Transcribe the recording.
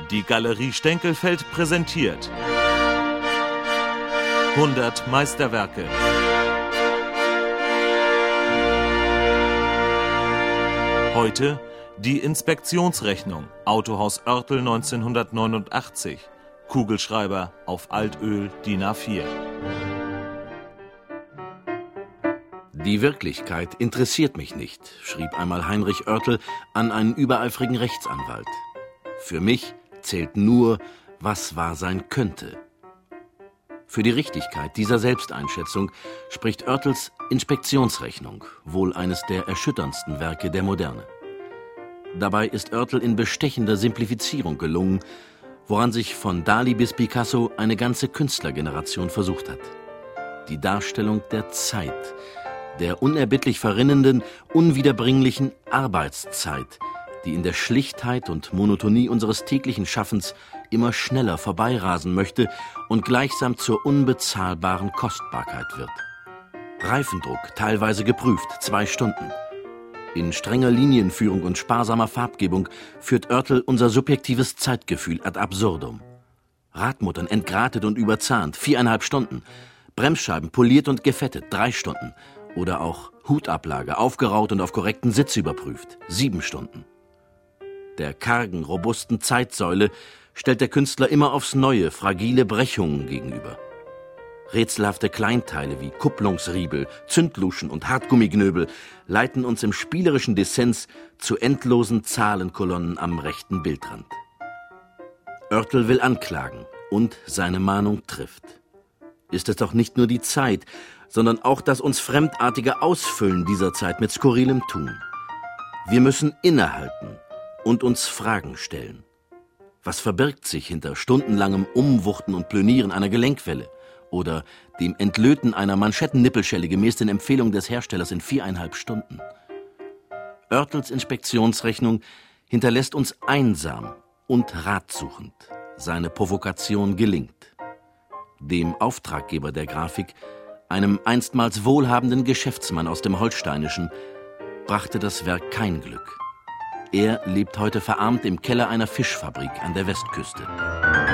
Die Galerie Stenkelfeld präsentiert 100 Meisterwerke. Heute die Inspektionsrechnung, Autohaus Oertel 1989, Kugelschreiber auf Altöl DIN A4. Die Wirklichkeit interessiert mich nicht, schrieb einmal Heinrich Oertel an einen übereifrigen Rechtsanwalt. Für mich zählt nur, was wahr sein könnte. Für die Richtigkeit dieser Selbsteinschätzung spricht Oertels Inspektionsrechnung, wohl eines der erschütterndsten Werke der Moderne. Dabei ist Oertel in bestechender Simplifizierung gelungen, woran sich von Dali bis Picasso eine ganze Künstlergeneration versucht hat. Die Darstellung der Zeit, der unerbittlich verrinnenden, unwiederbringlichen Arbeitszeit, die in der Schlichtheit und Monotonie unseres täglichen Schaffens immer schneller vorbeirasen möchte und gleichsam zur unbezahlbaren Kostbarkeit wird. Reifendruck, teilweise geprüft, 2 Stunden. In strenger Linienführung und sparsamer Farbgebung führt Oertel unser subjektives Zeitgefühl ad absurdum. Radmuttern entgratet und überzahnt, 4,5 Stunden. Bremsscheiben poliert und gefettet, 3 Stunden. Oder auch Hutablage, aufgeraut und auf korrekten Sitz überprüft, 7 Stunden. Der kargen, robusten Zeitsäule stellt der Künstler immer aufs Neue fragile Brechungen gegenüber. Rätselhafte Kleinteile wie Kupplungsriebel, Zündluschen und Hartgummignöbel leiten uns im spielerischen Dissens zu endlosen Zahlenkolonnen am rechten Bildrand. Oertel will anklagen und seine Mahnung trifft. Ist es doch nicht nur die Zeit, sondern auch das uns fremdartige Ausfüllen dieser Zeit mit skurrilem Tun. Wir müssen innehalten und uns Fragen stellen. Was verbirgt sich hinter stundenlangem Umwuchten und Plönieren einer Gelenkwelle oder dem Entlöten einer Manschettennippelschelle gemäß den Empfehlungen des Herstellers in 4,5 Stunden? Oertels Inspektionsrechnung hinterlässt uns einsam und ratsuchend. Seine Provokation gelingt. Dem Auftraggeber der Grafik, einem einstmals wohlhabenden Geschäftsmann aus dem Holsteinischen, brachte das Werk kein Glück. Er lebt heute verarmt im Keller einer Fischfabrik an der Westküste.